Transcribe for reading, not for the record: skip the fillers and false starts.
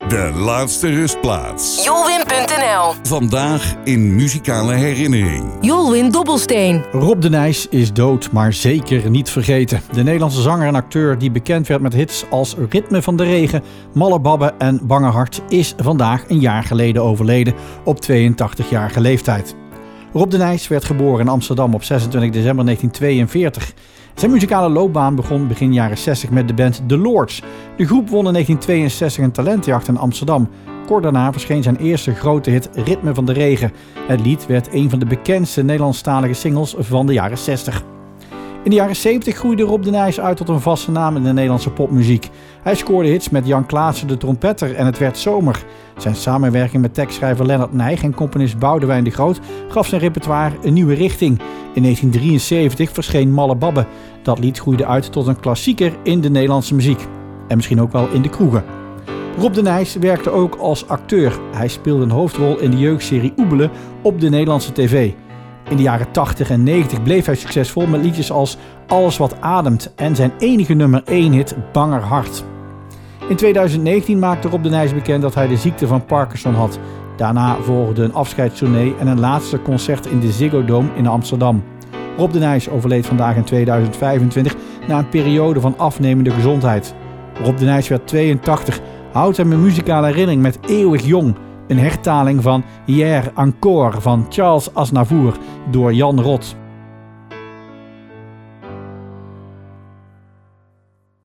De laatste rustplaats. Jolwin.nl. Vandaag in muzikale herinnering. Jolwin Dobbelsteen. Rob de Nijs is dood, maar zeker niet vergeten. De Nederlandse zanger en acteur die bekend werd met hits als Ritme van de Regen, Malle Babbe en Bange Hart is vandaag een jaar geleden overleden op 82-jarige leeftijd. Rob de Nijs werd geboren in Amsterdam op 26 december 1942. Zijn muzikale loopbaan begon begin jaren 60 met de band The Lords. De groep won in 1962 een talentenjacht in Amsterdam. Kort daarna verscheen zijn eerste grote hit Ritme van de Regen. Het lied werd een van de bekendste Nederlandstalige singles van de jaren 60. In de jaren 70 groeide Rob de Nijs uit tot een vaste naam in de Nederlandse popmuziek. Hij scoorde hits met Jan Klaassen de trompetter en Het werd zomer. Zijn samenwerking met tekstschrijver Lennart Nijg en componist Boudewijn de Groot gaf zijn repertoire een nieuwe richting. In 1973 verscheen Malle Babbe. Dat lied groeide uit tot een klassieker in de Nederlandse muziek. En misschien ook wel in de kroegen. Rob de Nijs werkte ook als acteur. Hij speelde een hoofdrol in de jeugdserie Oebelen op de Nederlandse tv. In de jaren 80 en 90 bleef hij succesvol met liedjes als Alles wat ademt en zijn enige nummer 1 hit Banger Hart. In 2019 maakte Rob de Nijs bekend dat hij de ziekte van Parkinson had. Daarna volgde een afscheidstournee en een laatste concert in de Ziggo Dome in Amsterdam. Rob de Nijs overleed vandaag in 2025 na een periode van afnemende gezondheid. Rob de Nijs werd 82, houdt hem een muzikale herinnering met Eeuwig Jong. Een hertaling van Hier Encore van Charles Aznavour door Jan Rot.